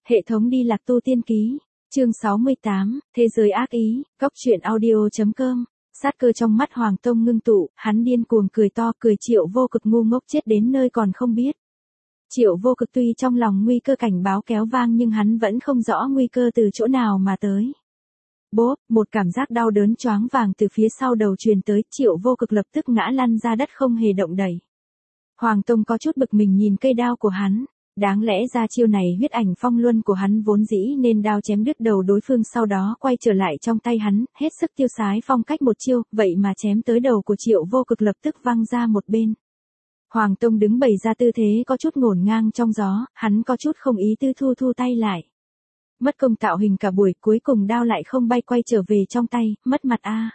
Hệ thống đi lạc tu tiên ký, chương 68, Thế giới ác ý, góc truyện audio.com. Sát cơ trong mắt Hoàng Tông ngưng tụ, hắn điên cuồng cười to, cười Triệu Vô Cực ngu ngốc chết đến nơi còn không biết. Triệu Vô Cực tuy trong lòng nguy cơ cảnh báo kéo vang nhưng hắn vẫn không rõ nguy cơ từ chỗ nào mà tới. Bốp, một cảm giác đau đớn choáng vàng từ phía sau đầu truyền tới, Triệu Vô Cực lập tức ngã lăn ra đất không hề động đậy. Hoàng Tông có chút bực mình nhìn cây đao của hắn. Đáng lẽ ra chiêu này huyết ảnh phong luân của hắn vốn dĩ nên đao chém đứt đầu đối phương sau đó quay trở lại trong tay hắn, hết sức tiêu sái phong cách một chiêu, vậy mà chém tới đầu của Triệu Vô Cực lập tức văng ra một bên. Hoàng Tông đứng bày ra tư thế có chút ngổn ngang trong gió, hắn có chút không ý tư thu tay lại. Mất công tạo hình cả buổi cuối cùng đao lại không bay quay trở về trong tay, mất mặt a.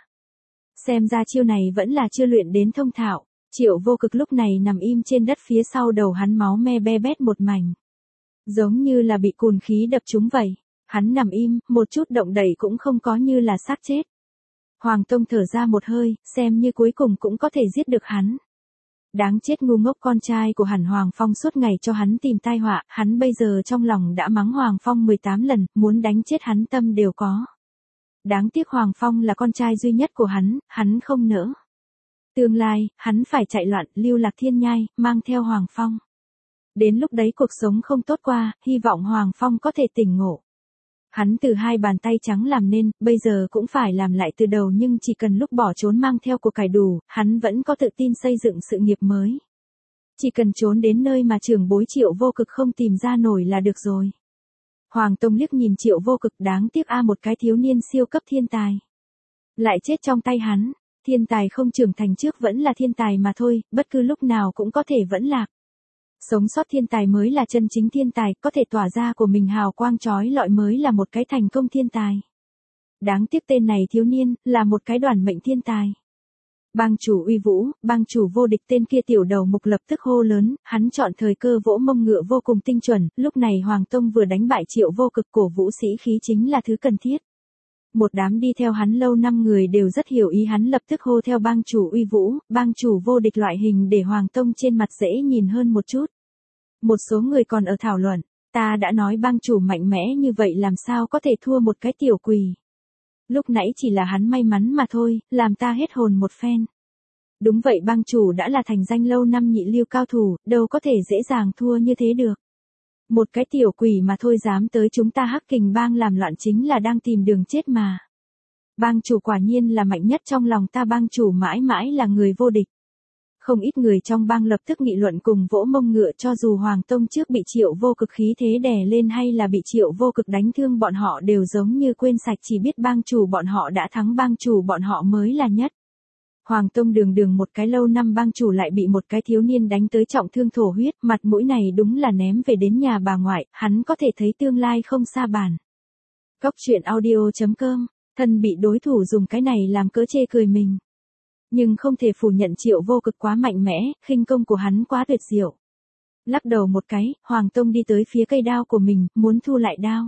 Xem ra chiêu này vẫn là chưa luyện đến thông thạo. Triệu Vô Cực lúc này nằm im trên đất phía sau đầu hắn máu me be bét một mảnh. Giống như là bị cùn khí đập trúng vậy. Hắn nằm im, một chút động đậy cũng không có như là xác chết. Hoàng Tông thở ra một hơi, xem như cuối cùng cũng có thể giết được hắn. Đáng chết ngu ngốc con trai của hẳn Hoàng Phong suốt ngày cho hắn tìm tai họa, hắn bây giờ trong lòng đã mắng Hoàng Phong 18 lần, muốn đánh chết hắn tâm đều có. Đáng tiếc Hoàng Phong là con trai duy nhất của hắn không nỡ. Tương lai, hắn phải chạy loạn, lưu lạc thiên nhai, mang theo Hoàng Phong. Đến lúc đấy cuộc sống không tốt qua, hy vọng Hoàng Phong có thể tỉnh ngộ. Hắn từ hai bàn tay trắng làm nên, bây giờ cũng phải làm lại từ đầu nhưng chỉ cần lúc bỏ trốn mang theo của cải đủ, hắn vẫn có tự tin xây dựng sự nghiệp mới. Chỉ cần trốn đến nơi mà trưởng bối Triệu Vô Cực không tìm ra nổi là được rồi. Hoàng Tông liếc nhìn Triệu Vô Cực, đáng tiếc một cái thiếu niên siêu cấp thiên tài. Lại chết trong tay hắn. Thiên tài không trưởng thành trước vẫn là thiên tài mà thôi, bất cứ lúc nào cũng có thể vẫn lạc. Sống sót thiên tài mới là chân chính thiên tài, có thể tỏa ra của mình hào quang chói lọi mới là một cái thành công thiên tài. Đáng tiếc tên này thiếu niên, là một cái đoản mệnh thiên tài. Bang chủ uy vũ, bang chủ vô địch, tên kia tiểu đầu mục lập tức hô lớn, hắn chọn thời cơ vỗ mông ngựa vô cùng tinh chuẩn, lúc này Hoàng Tông vừa đánh bại Triệu Vô Cực, cổ vũ sĩ khí chính là thứ cần thiết. Một đám đi theo hắn lâu năm người đều rất hiểu ý hắn lập tức hô theo bang chủ uy vũ, bang chủ vô địch loại hình để Hoàng Tông trên mặt dễ nhìn hơn một chút. Một số người còn ở thảo luận, ta đã nói bang chủ mạnh mẽ như vậy làm sao có thể thua một cái tiểu quỷ. Lúc nãy chỉ là hắn may mắn mà thôi, làm ta hết hồn một phen. Đúng vậy, bang chủ đã là thành danh lâu năm nhị lưu cao thủ, đâu có thể dễ dàng thua như thế được. Một cái tiểu quỷ mà thôi dám tới chúng ta Hắc Kình bang làm loạn chính là đang tìm đường chết mà. Bang chủ quả nhiên là mạnh nhất trong lòng ta, bang chủ mãi mãi là người vô địch. Không ít người trong bang lập tức nghị luận cùng vỗ mông ngựa, cho dù Hoàng Tông trước bị Triệu Vô Cực khí thế đè lên hay là bị Triệu Vô Cực đánh thương bọn họ đều giống như quên sạch, chỉ biết bang chủ bọn họ đã thắng, bang chủ bọn họ mới là nhất. Hoàng Tông đường một cái lâu năm bang chủ lại bị một cái thiếu niên đánh tới trọng thương thổ huyết, mặt mũi này đúng là ném về đến nhà bà ngoại, hắn có thể thấy tương lai không xa bản. Góc truyện audio.com, thân bị đối thủ dùng cái này làm cớ chê cười mình. Nhưng không thể phủ nhận Triệu Vô Cực quá mạnh mẽ, khinh công của hắn quá tuyệt diệu. Lắc đầu một cái, Hoàng Tông đi tới phía cây đao của mình, muốn thu lại đao.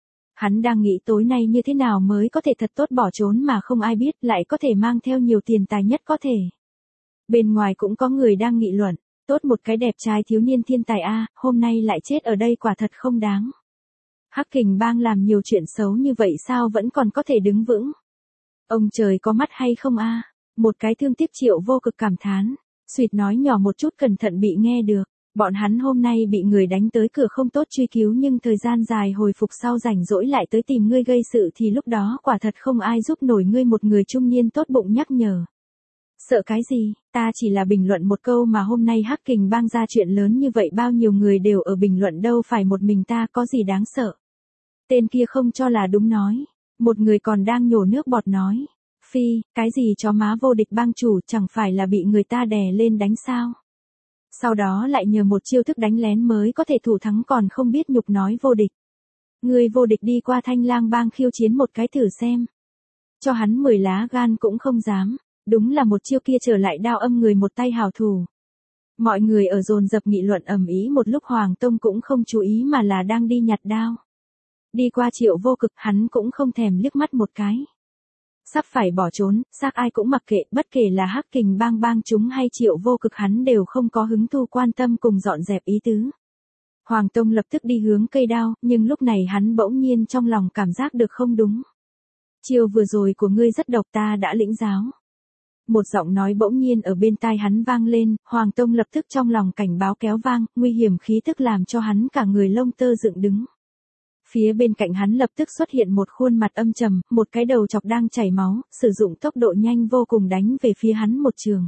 Hắn đang nghĩ tối nay như thế nào mới có thể thật tốt bỏ trốn mà không ai biết, lại có thể mang theo nhiều tiền tài nhất có thể. Bên ngoài cũng có người đang nghị luận, tốt một cái đẹp trai thiếu niên thiên tài hôm nay lại chết ở đây quả thật không đáng. Hắc Kình bang làm nhiều chuyện xấu như vậy sao vẫn còn có thể đứng vững. Ông trời có mắt hay không Một cái thương tiếc Triệu Vô Cực cảm thán, suýt nói nhỏ một chút cẩn thận bị nghe được. Bọn hắn hôm nay bị người đánh tới cửa không tốt truy cứu nhưng thời gian dài hồi phục sau rảnh rỗi lại tới tìm ngươi gây sự thì lúc đó quả thật không ai giúp nổi ngươi, một người trung niên tốt bụng nhắc nhở. Sợ cái gì, ta chỉ là bình luận một câu mà hôm nay Hắc Kình bang ra chuyện lớn như vậy bao nhiêu người đều ở bình luận đâu phải một mình ta, có gì đáng sợ. Tên kia không cho là đúng nói, một người còn đang nhổ nước bọt nói. Phi, cái gì chó má vô địch bang chủ chẳng phải là bị người ta đè lên đánh sao? Sau đó lại nhờ một chiêu thức đánh lén mới có thể thủ thắng còn không biết nhục nói vô địch. Người vô địch đi qua Thanh Lang bang khiêu chiến một cái thử xem. Cho hắn 10 lá gan cũng không dám, đúng là một chiêu kia trở lại đao âm người một tay hảo thủ. Mọi người ở dồn dập nghị luận ầm ĩ một lúc, Hoàng Tông cũng không chú ý mà là đang đi nhặt đao. Đi qua Triệu Vô Cực hắn cũng không thèm liếc mắt một cái. Sắp phải bỏ trốn, xác ai cũng mặc kệ, bất kể là Hắc Kình bang chúng hay Triệu Vô Cực hắn đều không có hứng thú quan tâm cùng dọn dẹp ý tứ. Hoàng Tông lập tức đi hướng cây đao, nhưng lúc này hắn bỗng nhiên trong lòng cảm giác được không đúng. Chiêu vừa rồi của ngươi rất độc, ta đã lĩnh giáo. Một giọng nói bỗng nhiên ở bên tai hắn vang lên, Hoàng Tông lập tức trong lòng cảnh báo kéo vang, nguy hiểm khí tức làm cho hắn cả người lông tơ dựng đứng. Phía bên cạnh hắn lập tức xuất hiện một khuôn mặt âm trầm, một cái đầu chọc đang chảy máu, sử dụng tốc độ nhanh vô cùng đánh về phía hắn một trường.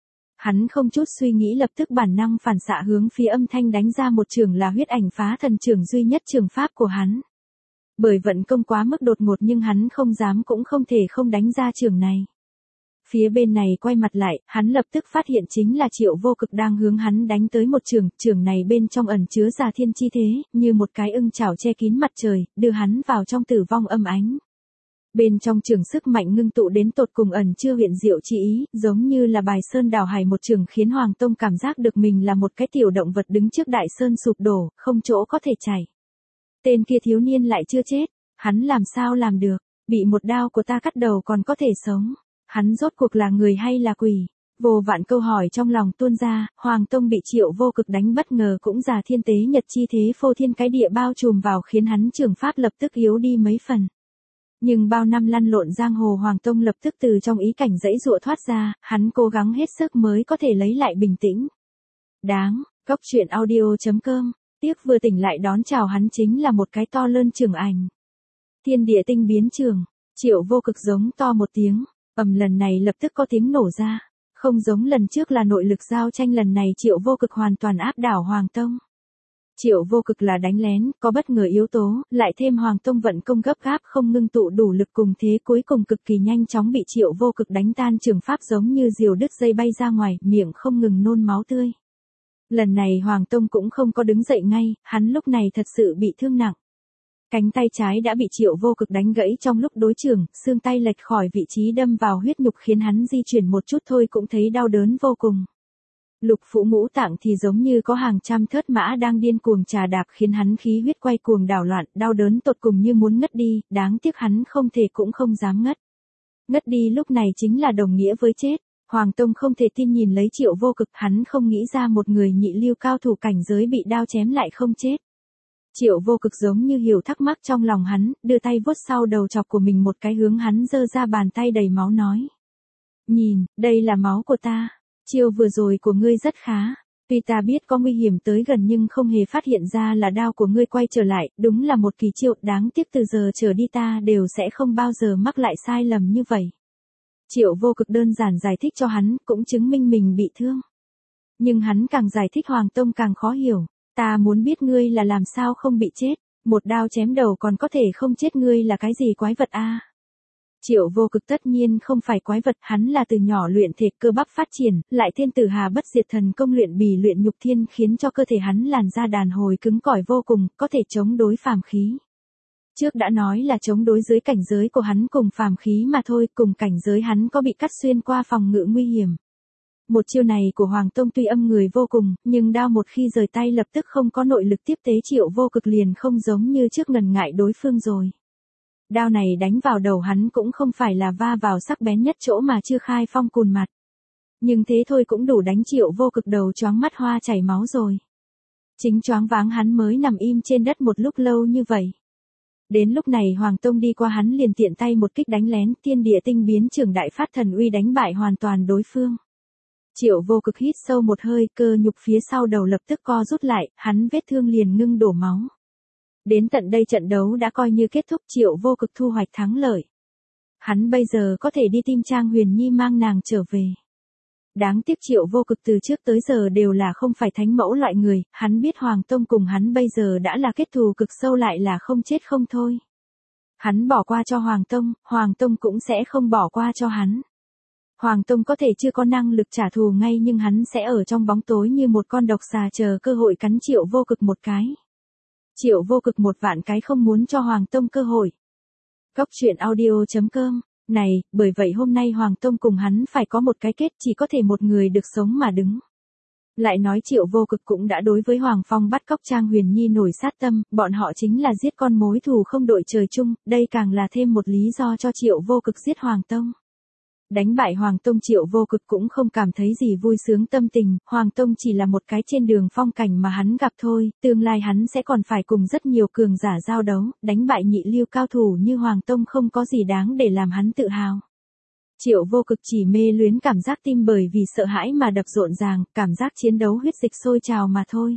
Hắn không chút suy nghĩ lập tức bản năng phản xạ hướng phía âm thanh đánh ra một trường là huyết ảnh phá thần trường duy nhất trường pháp của hắn. Bởi vận công quá mức đột ngột nhưng hắn không dám cũng không thể không đánh ra trường này. Phía bên này quay mặt lại, hắn lập tức phát hiện chính là Triệu Vô Cực đang hướng hắn đánh tới một trường này bên trong ẩn chứa già thiên chi thế, như một cái ưng chảo che kín mặt trời, đưa hắn vào trong tử vong âm ánh. Bên trong trường sức mạnh ngưng tụ đến tột cùng ẩn chưa huyền diệu chi ý, giống như là bài sơn đảo hải một trường khiến Hoàng Tông cảm giác được mình là một cái tiểu động vật đứng trước đại sơn sụp đổ, không chỗ có thể chảy. Tên kia thiếu niên lại chưa chết, hắn làm sao làm được, bị một đao của ta cắt đầu còn có thể sống. Hắn rốt cuộc là người hay là quỷ? Vô vạn câu hỏi trong lòng tuôn ra, Hoàng Tông bị Triệu Vô Cực đánh bất ngờ cũng già thiên tế nhật chi thế phô thiên cái địa bao trùm vào khiến hắn trường pháp lập tức yếu đi mấy phần. Nhưng bao năm lăn lộn giang hồ Hoàng Tông lập tức từ trong ý cảnh dãy dụa thoát ra, hắn cố gắng hết sức mới có thể lấy lại bình tĩnh. Đáng, Cốc Truyện Audio.com, tiếc vừa tỉnh lại đón chào hắn chính là một cái to lớn trường ảnh. Thiên địa tinh biến trường, Triệu Vô Cực giống to một tiếng. Lần này lập tức có tiếng nổ ra, không giống lần trước là nội lực giao tranh, lần này Triệu Vô Cực hoàn toàn áp đảo Hoàng Tông. Triệu Vô Cực là đánh lén, có bất ngờ yếu tố, lại thêm Hoàng Tông vận công gấp gáp không ngưng tụ đủ lực cùng thế cuối cùng cực kỳ nhanh chóng bị Triệu Vô Cực đánh tan trường pháp giống như diều đứt dây bay ra ngoài, miệng không ngừng nôn máu tươi. Lần này Hoàng Tông cũng không có đứng dậy ngay, hắn lúc này thật sự bị thương nặng. Cánh tay trái đã bị Triệu Vô Cực đánh gãy trong lúc đối trường, xương tay lệch khỏi vị trí đâm vào huyết nhục khiến hắn di chuyển một chút thôi cũng thấy đau đớn vô cùng. Lục phủ ngũ tạng thì giống như có hàng trăm thớt mã đang điên cuồng trà đạp khiến hắn khí huyết quay cuồng đảo loạn, đau đớn tột cùng như muốn ngất đi, đáng tiếc hắn không thể cũng không dám ngất. Ngất đi lúc này chính là đồng nghĩa với chết. Hoàng Tông không thể tin nhìn lấy Triệu Vô Cực, hắn không nghĩ ra một người nhị lưu cao thủ cảnh giới bị đao chém lại không chết. Triệu Vô Cực giống như hiểu thắc mắc trong lòng hắn, đưa tay vuốt sau đầu chọc của mình một cái hướng hắn giơ ra bàn tay đầy máu nói. Nhìn, đây là máu của ta, chiêu vừa rồi của ngươi rất khá. Tuy ta biết có nguy hiểm tới gần nhưng không hề phát hiện ra là đao của ngươi quay trở lại, đúng là một kỳ chiêu, đáng tiếc từ giờ trở đi ta đều sẽ không bao giờ mắc lại sai lầm như vậy. Triệu Vô Cực đơn giản giải thích cho hắn, cũng chứng minh mình bị thương. Nhưng hắn càng giải thích Hoàng Tông càng khó hiểu. Ta muốn biết ngươi là làm sao không bị chết, một đao chém đầu còn có thể không chết, ngươi là cái gì quái vật a? Triệu Vô Cực tất nhiên không phải quái vật, hắn là từ nhỏ luyện thể cơ bắp phát triển, lại thiên tử hà bất diệt thần công luyện bì luyện nhục thiên khiến cho cơ thể hắn làn da đàn hồi cứng cỏi vô cùng, có thể chống đối phàm khí. Trước đã nói là chống đối dưới cảnh giới của hắn cùng phàm khí mà thôi, cùng cảnh giới hắn có bị cắt xuyên qua phòng ngự nguy hiểm. Một chiêu này của Hoàng Tông tuy âm người vô cùng, nhưng đao một khi rời tay lập tức không có nội lực tiếp tế, Triệu Vô Cực liền không giống như trước ngần ngại đối phương rồi. Đao này đánh vào đầu hắn cũng không phải là va vào sắc bén nhất chỗ mà chưa khai phong cùn mặt. Nhưng thế thôi cũng đủ đánh Triệu Vô Cực đầu choáng mắt hoa chảy máu rồi. Chính choáng váng hắn mới nằm im trên đất một lúc lâu như vậy. Đến lúc này Hoàng Tông đi qua hắn liền tiện tay một kích đánh lén, thiên địa tinh biến trường đại phát thần uy đánh bại hoàn toàn đối phương. Triệu Vô Cực hít sâu một hơi, cơ nhục phía sau đầu lập tức co rút lại, hắn vết thương liền ngưng đổ máu. Đến tận đây trận đấu đã coi như kết thúc, Triệu Vô Cực thu hoạch thắng lợi. Hắn bây giờ có thể đi tìm Trang Huyền Nhi mang nàng trở về. Đáng tiếc Triệu Vô Cực từ trước tới giờ đều là không phải thánh mẫu loại người, hắn biết Hoàng Tông cùng hắn bây giờ đã là kết thù cực sâu lại là không chết không thôi. Hắn bỏ qua cho Hoàng Tông cũng sẽ không bỏ qua cho hắn. Hoàng Tông có thể chưa có năng lực trả thù ngay nhưng hắn sẽ ở trong bóng tối như một con độc xà chờ cơ hội cắn Triệu Vô Cực một cái. Triệu Vô Cực một vạn cái không muốn cho Hoàng Tông cơ hội. Cốc Truyện Audio.com, này, bởi vậy hôm nay Hoàng Tông cùng hắn phải có một cái kết, chỉ có thể một người được sống mà đứng. Lại nói Triệu Vô Cực cũng đã đối với Hoàng Phong bắt cóc Trang Huyền Nhi nổi sát tâm, bọn họ chính là giết con mối thù không đội trời chung, đây càng là thêm một lý do cho Triệu Vô Cực giết Hoàng Tông. Đánh bại Hoàng Tông Triệu Vô Cực cũng không cảm thấy gì vui sướng tâm tình, Hoàng Tông chỉ là một cái trên đường phong cảnh mà hắn gặp thôi, tương lai hắn sẽ còn phải cùng rất nhiều cường giả giao đấu, đánh bại nhị lưu cao thủ như Hoàng Tông không có gì đáng để làm hắn tự hào. Triệu Vô Cực chỉ mê luyến cảm giác tim bởi vì sợ hãi mà đập rộn ràng, cảm giác chiến đấu huyết dịch sôi trào mà thôi.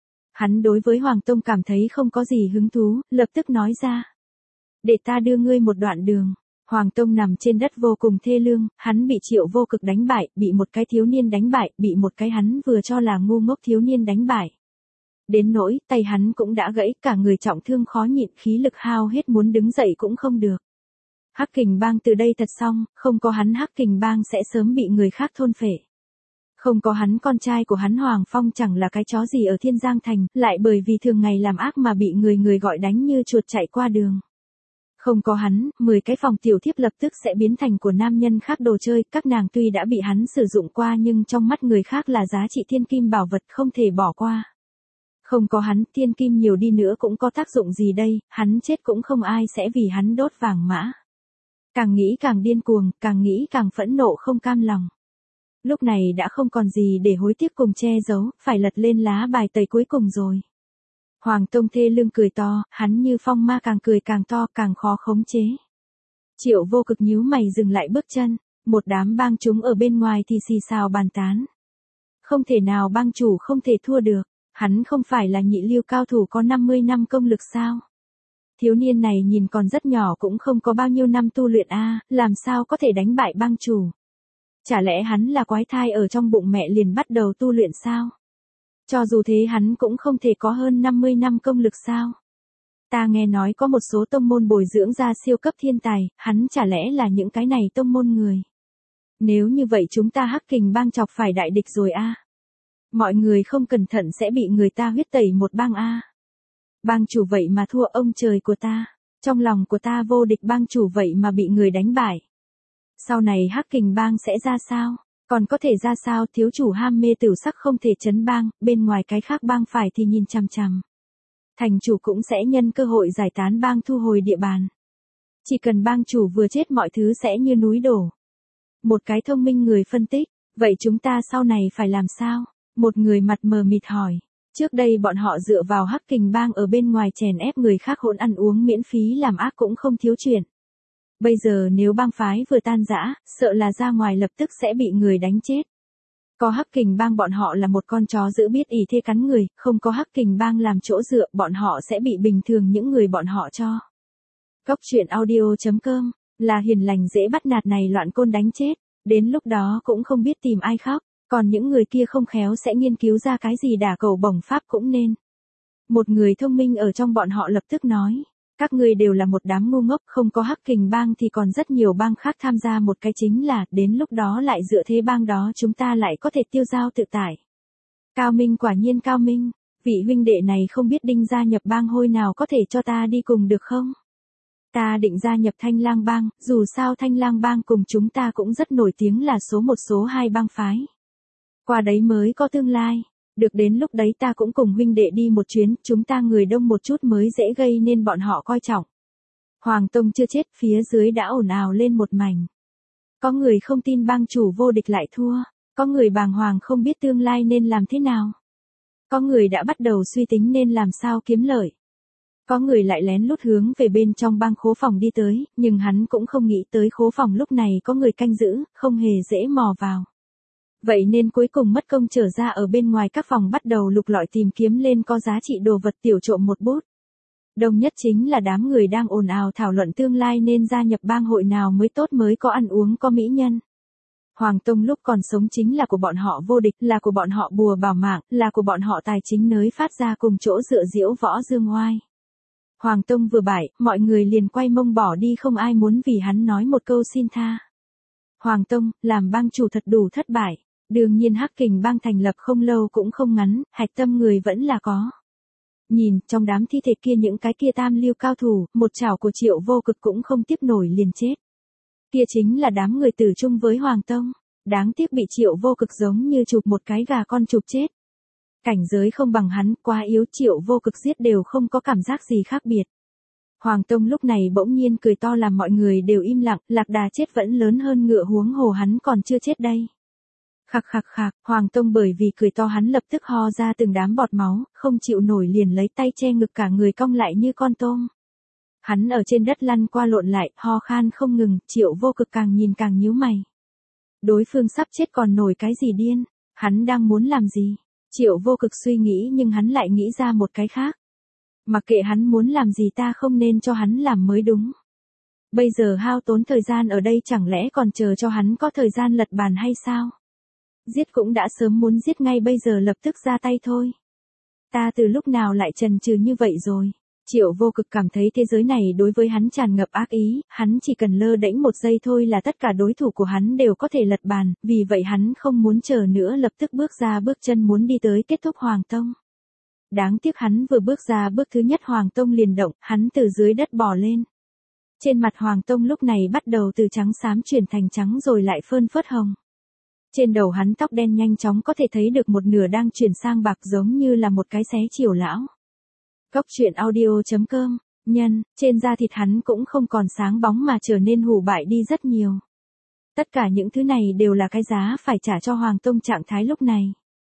Hắn đối với Hoàng Tông cảm thấy không có gì hứng thú, lập tức nói ra. Để ta đưa ngươi một đoạn đường. Hoàng Tông nằm trên đất vô cùng thê lương, hắn bị Triệu Vô Cực đánh bại, bị một cái thiếu niên đánh bại, bị một cái hắn vừa cho là ngu ngốc thiếu niên đánh bại. Đến nỗi, tay hắn cũng đã gãy, cả người trọng thương khó nhịn, khí lực hao hết muốn đứng dậy cũng không được. Hắc Kình Bang từ đây thật xong, không có hắn Hắc Kình Bang sẽ sớm bị người khác thôn phệ. Không có hắn con trai của hắn Hoàng Phong chẳng là cái chó gì ở Thiên Giang Thành, lại bởi vì thường ngày làm ác mà bị người gọi đánh như chuột chạy qua đường. Không có hắn, 10 cái phòng tiểu thiếp lập tức sẽ biến thành của nam nhân khác đồ chơi, các nàng tuy đã bị hắn sử dụng qua nhưng trong mắt người khác là giá trị thiên kim bảo vật không thể bỏ qua. Không có hắn, thiên kim nhiều đi nữa cũng có tác dụng gì đây, hắn chết cũng không ai sẽ vì hắn đốt vàng mã. Càng nghĩ càng điên cuồng, càng nghĩ càng phẫn nộ không cam lòng. Lúc này đã không còn gì để hối tiếc cùng che giấu, phải lật lên lá bài tẩy cuối cùng rồi. Hoàng Tông thê lương cười to, hắn như phong ma càng cười càng to, càng khó khống chế. Triệu Vô Cực nhíu mày dừng lại bước chân, một đám bang chúng ở bên ngoài thì xì xào bàn tán. Không thể nào bang chủ không thể thua được, hắn không phải là nhị lưu cao thủ có 50 năm công lực sao? Thiếu niên này nhìn còn rất nhỏ cũng không có bao nhiêu năm tu luyện làm sao có thể đánh bại bang chủ? Chả lẽ hắn là quái thai ở trong bụng mẹ liền bắt đầu tu luyện sao? Cho dù thế hắn cũng không thể có hơn 50 năm công lực sao? Ta nghe nói có một số tông môn bồi dưỡng ra siêu cấp thiên tài, hắn chả lẽ là những cái này tông môn người? Nếu như vậy chúng ta Hắc Kình Bang chọc phải đại địch rồi Mọi người không cẩn thận sẽ bị người ta huyết tẩy một bang Bang chủ vậy mà thua ông trời của ta, trong lòng của ta vô địch bang chủ vậy mà bị người đánh bại. Sau này Hắc Kình Bang sẽ ra sao? Còn có thể ra sao? Thiếu chủ ham mê tửu sắc không thể trấn bang, bên ngoài cái khác bang phải thì nhìn chằm chằm. Thành chủ cũng sẽ nhân cơ hội giải tán bang thu hồi địa bàn. Chỉ cần bang chủ vừa chết mọi thứ sẽ như núi đổ. Một cái thông minh người phân tích, vậy chúng ta sau này phải làm sao? Một người mặt mờ mịt hỏi. Trước đây bọn họ dựa vào Hắc Kình Bang ở bên ngoài chèn ép người khác hỗn ăn uống miễn phí làm ác cũng không thiếu chuyện. Bây giờ nếu bang phái vừa tan rã, sợ là ra ngoài lập tức sẽ bị người đánh chết. Có Hắc Kình Bang bọn họ là một con chó giữ biết ỷ thê cắn người, không có Hắc Kình Bang làm chỗ dựa bọn họ sẽ bị bình thường những người bọn họ cho. Góc truyện audio.com, là hiền lành dễ bắt nạt này loạn côn đánh chết, đến lúc đó cũng không biết tìm ai khóc, còn những người kia không khéo sẽ nghiên cứu ra cái gì đả cầu bổng pháp cũng nên. Một người thông minh ở trong bọn họ lập tức nói. Các ngươi đều là một đám ngu ngốc, không có Hắc Kình Bang thì còn rất nhiều bang khác tham gia một cái chính là, đến lúc đó lại dựa thế bang đó chúng ta lại có thể tiêu dao tự tại. Cao minh quả nhiên cao minh, vị huynh đệ này không biết đinh gia nhập bang hôi nào có thể cho ta đi cùng được không? Ta định gia nhập Thanh Lang Bang, dù sao Thanh Lang Bang cùng chúng ta cũng rất nổi tiếng là số 1 số 2 bang phái. Qua đấy mới có tương lai. Được đến lúc đấy ta cũng cùng huynh đệ đi một chuyến, chúng ta người đông một chút mới dễ gây nên bọn họ coi trọng. Hoàng Tông chưa chết, phía dưới đã ồn ào lên một mảnh. Có người không tin bang chủ vô địch lại thua, có người bàng hoàng không biết tương lai nên làm thế nào. Có người đã bắt đầu suy tính nên làm sao kiếm lợi. Có người lại lén lút hướng về bên trong bang khố phòng đi tới, nhưng hắn cũng không nghĩ tới khố phòng lúc này có người canh giữ, không hề dễ mò vào. Vậy nên cuối cùng mất công trở ra ở bên ngoài các phòng bắt đầu lục lọi tìm kiếm lên có giá trị đồ vật tiểu trộm một bút. Đông nhất chính là đám người đang ồn ào thảo luận tương lai nên gia nhập bang hội nào mới tốt mới có ăn uống có mỹ nhân. Hoàng Tông lúc còn sống chính là của bọn họ vô địch, là của bọn họ bùa bảo mạng, là của bọn họ tài chính nới phát ra cùng chỗ dựa diễu võ dương oai. Hoàng Tông vừa bại, mọi người liền quay mông bỏ đi không ai muốn vì hắn nói một câu xin tha. Hoàng Tông, làm bang chủ thật đủ thất bại. Đương nhiên Hắc Kình Bang thành lập không lâu cũng không ngắn, hạch tâm người vẫn là có. Nhìn, trong đám thi thể kia những cái kia tam lưu cao thủ, một chảo của Triệu Vô Cực cũng không tiếp nổi liền chết. Kia chính là đám người tử chung với Hoàng Tông. Đáng tiếc bị Triệu Vô Cực giống như chụp một cái gà con chụp chết. Cảnh giới không bằng hắn, quá yếu, Triệu Vô Cực giết đều không có cảm giác gì khác biệt. Hoàng Tông lúc này bỗng nhiên cười to làm mọi người đều im lặng, lạc đà chết vẫn lớn hơn ngựa, huống hồ hắn còn chưa chết đây. Khạc khạc khạc, Hoàng Tông bởi vì cười to hắn lập tức ho ra từng đám bọt máu, không chịu nổi liền lấy tay che ngực, cả người cong lại như con tôm. Hắn ở trên đất lăn qua lộn lại, ho khan không ngừng, Triệu Vô Cực càng nhìn càng nhíu mày. Đối phương sắp chết còn nổi cái gì điên, hắn đang muốn làm gì? Triệu Vô Cực suy nghĩ nhưng hắn lại nghĩ ra một cái khác. Mặc kệ hắn muốn làm gì ta không nên cho hắn làm mới đúng. Bây giờ hao tốn thời gian ở đây chẳng lẽ còn chờ cho hắn có thời gian lật bàn hay sao? Giết cũng đã sớm muốn giết ngay bây giờ lập tức ra tay thôi. Ta từ lúc nào lại chần chừ như vậy rồi? Triệu Vô Cực cảm thấy thế giới này đối với hắn tràn ngập ác ý, hắn chỉ cần lơ đễnh một giây thôi là tất cả đối thủ của hắn đều có thể lật bàn, vì vậy hắn không muốn chờ nữa lập tức bước ra bước chân muốn đi tới kết thúc Hoàng Tông. Đáng tiếc hắn vừa bước ra bước thứ nhất Hoàng Tông liền động, hắn từ dưới đất bò lên. Trên mặt Hoàng Tông lúc này bắt đầu từ trắng xám chuyển thành trắng rồi lại phơn phớt hồng. Trên đầu hắn tóc đen nhanh chóng có thể thấy được một nửa đang chuyển sang bạc giống như là một cái xé chiều lão. Góc truyện audio.com, nhân, trên da thịt hắn cũng không còn sáng bóng mà trở nên hủ bại đi rất nhiều. Tất cả những thứ này đều là cái giá phải trả cho Hoàng Tông trạng thái lúc này.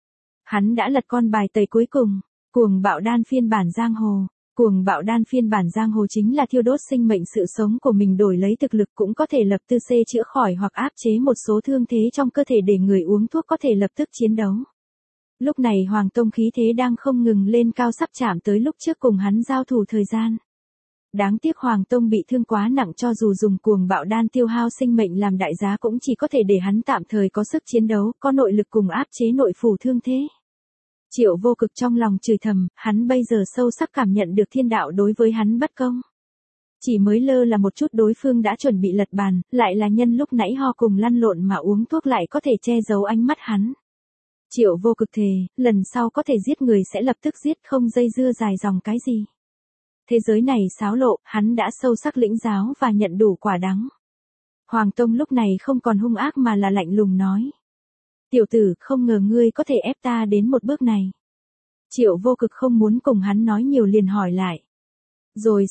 Hắn đã lật con bài tẩy cuối cùng, cuồng bạo đan phiên bản giang hồ. Cuồng bạo đan phiên bản giang hồ chính là thiêu đốt sinh mệnh sự sống của mình đổi lấy thực lực, cũng có thể lập tức chữa khỏi hoặc áp chế một số thương thế trong cơ thể để người uống thuốc có thể lập tức chiến đấu. Lúc này Hoàng Tông khí thế đang không ngừng lên cao sắp chạm tới lúc trước cùng hắn giao thủ thời gian. Đáng tiếc Hoàng Tông bị thương quá nặng, cho dù dùng cuồng bạo đan tiêu hao sinh mệnh làm đại giá cũng chỉ có thể để hắn tạm thời có sức chiến đấu, có nội lực cùng áp chế nội phủ thương thế. Triệu Vô Cực trong lòng chửi thầm, hắn bây giờ sâu sắc cảm nhận được thiên đạo đối với hắn bất công. Chỉ mới lơ là một chút đối phương đã chuẩn bị lật bàn, lại là nhân lúc nãy ho cùng lăn lộn mà uống thuốc lại có thể che giấu ánh mắt hắn. Triệu Vô Cực thề, lần sau có thể giết người sẽ lập tức giết, không dây dưa dài dòng cái gì. Thế giới này xáo lộ, hắn đã sâu sắc lĩnh giáo và nhận đủ quả đắng. Hoàng Tông lúc này không còn hung ác mà là lạnh lùng nói. Tiểu tử, không ngờ ngươi có thể ép ta đến một bước này. Triệu Vô Cực không muốn cùng hắn nói nhiều liền hỏi lại. Rồi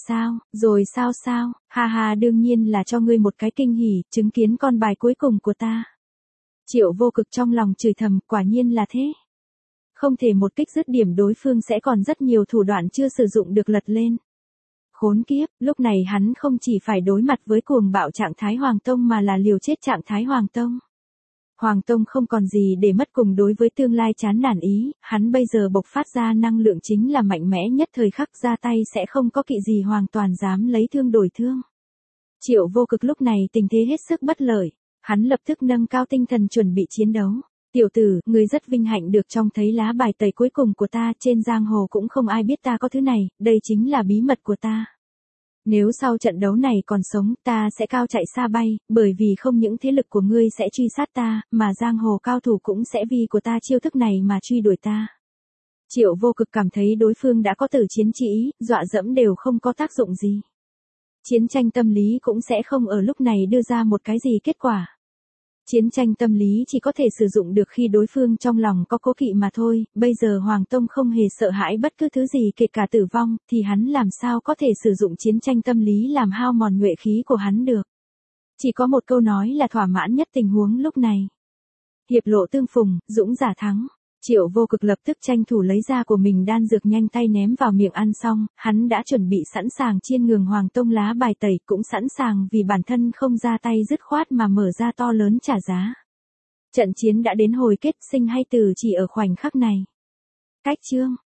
sao, ha ha, đương nhiên là cho ngươi một cái kinh hỉ, chứng kiến con bài cuối cùng của ta. Triệu Vô Cực trong lòng chửi thầm, quả nhiên là thế. Không thể một kích dứt điểm, đối phương sẽ còn rất nhiều thủ đoạn chưa sử dụng được lật lên. Khốn kiếp, lúc này hắn không chỉ phải đối mặt với cuồng bạo trạng thái Hoàng Tông mà là liều chết trạng thái Hoàng Tông. Hoàng Tông không còn gì để mất, cùng đối với tương lai chán nản ý, hắn bây giờ bộc phát ra năng lượng chính là mạnh mẽ nhất, thời khắc ra tay sẽ không có kỵ gì hoàn toàn dám lấy thương đổi thương. Triệu Vô Cực lúc này tình thế hết sức bất lợi, hắn lập tức nâng cao tinh thần chuẩn bị chiến đấu. Tiểu tử, ngươi rất vinh hạnh được trông thấy lá bài tẩy cuối cùng của ta, trên giang hồ cũng không ai biết ta có thứ này, đây chính là bí mật của ta. Nếu sau trận đấu này còn sống, ta sẽ cao chạy xa bay, bởi vì không những thế lực của ngươi sẽ truy sát ta, mà giang hồ cao thủ cũng sẽ vì của ta chiêu thức này mà truy đuổi ta. Triệu Vô Cực cảm thấy đối phương đã có tử chiến chỉ, dọa dẫm đều không có tác dụng gì. Chiến tranh tâm lý cũng sẽ không ở lúc này đưa ra một cái gì kết quả. Chiến tranh tâm lý chỉ có thể sử dụng được khi đối phương trong lòng có cố kỵ mà thôi, bây giờ Hoàng Tông không hề sợ hãi bất cứ thứ gì kể cả tử vong, thì hắn làm sao có thể sử dụng chiến tranh tâm lý làm hao mòn nhuệ khí của hắn được. Chỉ có một câu nói là thỏa mãn nhất tình huống lúc này. Hiệp lộ tương phùng, dũng giả thắng. Triệu Vô Cực lập tức tranh thủ lấy ra của mình đan dược nhanh tay ném vào miệng ăn xong, hắn đã chuẩn bị sẵn sàng chiên ngường Hoàng Tông lá bài tẩy, cũng sẵn sàng vì bản thân không ra tay dứt khoát mà mở ra to lớn trả giá. Trận chiến đã đến hồi kết, sinh hay tử chỉ ở khoảnh khắc này. Cách chương